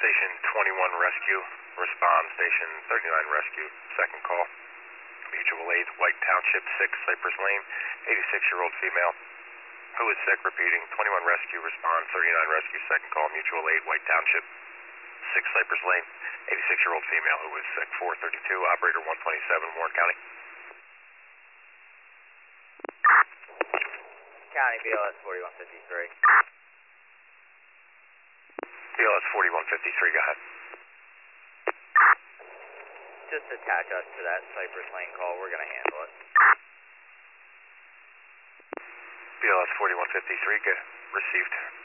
Station 21 Rescue, respond. Station 39 Rescue, second call. Mutual aid, White Township 6, Cypress Lane, 86-year-old female who is sick, repeating. 21 Rescue, respond. 39 Rescue, second call. Mutual aid, White Township 6, Cypress Lane, 86-year-old female who is sick. 432, operator 127, Warren County. County BLS 4153. BLS 4153, go ahead. Just attach us to that Cypress Lane call. We're going to handle it. BLS 4153, good. Received.